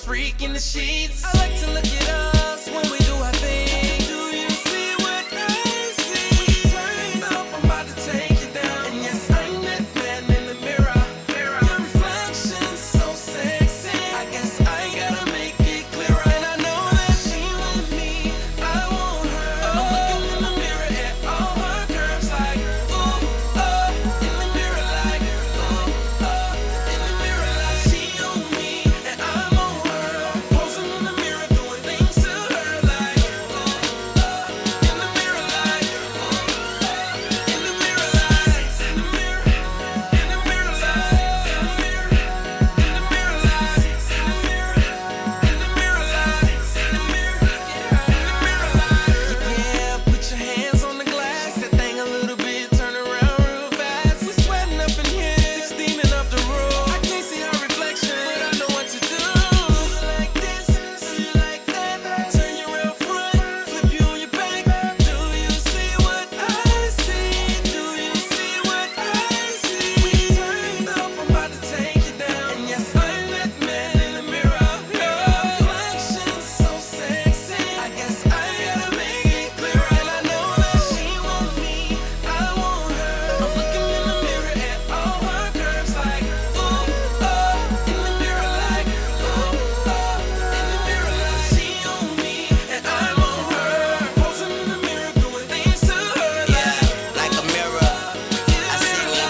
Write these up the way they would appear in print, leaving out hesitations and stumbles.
freak in the sheets. I like to look at us when we do our thing. Do you see what I see? Turn up, I'm about to take you down. And yes, I'm that man in the mirror. Your reflection's so sexy. I guess I gotta make it clearer. And I know that she with me, I want her. I'm looking in the mirror at all her curves like, ooh, in the mirror like, ooh, in the mirror like. She on me and I'm on her. Posing in the mirror, doing things to her like, ooh, in the mirror like, ooh, in the mirror like, in the mirror, in the mirror like, in the mirror, in the mirror like, in the mirror, in the mirror like, in the mirror, in the mirror like. Yeah, put your hands on the glass, that thing a little bit, turn around real fast. We're sweating up in here, steaming up the room. I can't see her reflection, but I know what to do. Do you like this? Do you like that? Turn your real front, flip you on your back. Do you see what I see? Do you see what I see? We turned up, I'm about to take you down. And yes, I'm that man in the mirror. Your reflection's so sexy. I guess I gotta make it clearer. And I know that she want me, I want her. I'm looking in the mirror at all her curves like, ooh, in the mirror like, ooh, in the mirror like. She on me and I'm on her. Posing in the mirror, doing things to her like a mirror. I see me.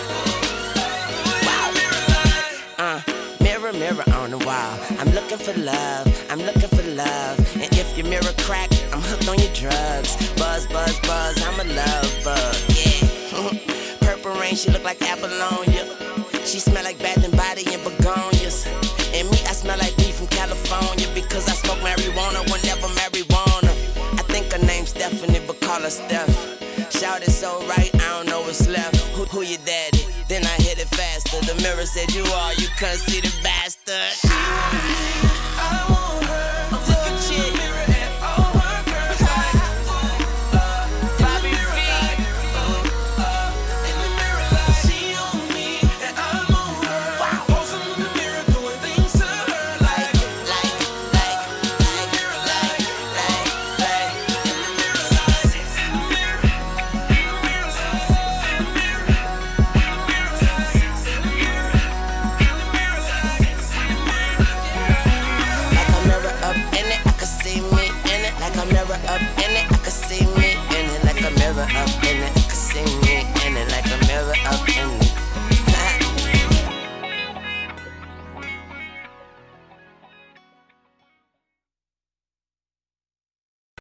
Wow. Mirror, mirror on the wall. I'm looking for love. I'm looking for love. And if your mirror crack, I'm hooked on your drugs. Buzz, buzz, buzz. I'm a love bug. Yeah. Purple rain, she look like Apollonia. She smell like Bath and Body and begonias. And me, I smell like weed from California because I smoke marijuana whenever marijuana. I think her name's Stephanie, but call her Steph. Shout it so right, I don't know what's left. Who your daddy? Then I hit it faster. The mirror said you are, you couldn't see the bastard. I want her. I'm taking shit. Mirror at all her curves like, Bobby V. In the mirror like, she on me and I'm on her. Posing in the mirror, doing things to her like, in the mirror like, in the mirror like, in the mirror, in the mirror like, in the mirror, in the mirror like, in the mirror, in the mirror like, in the mirror. Like a mirror up in it, I can see me in it. Like a mirror up in it, I can see me in it. Like a mirror up in it.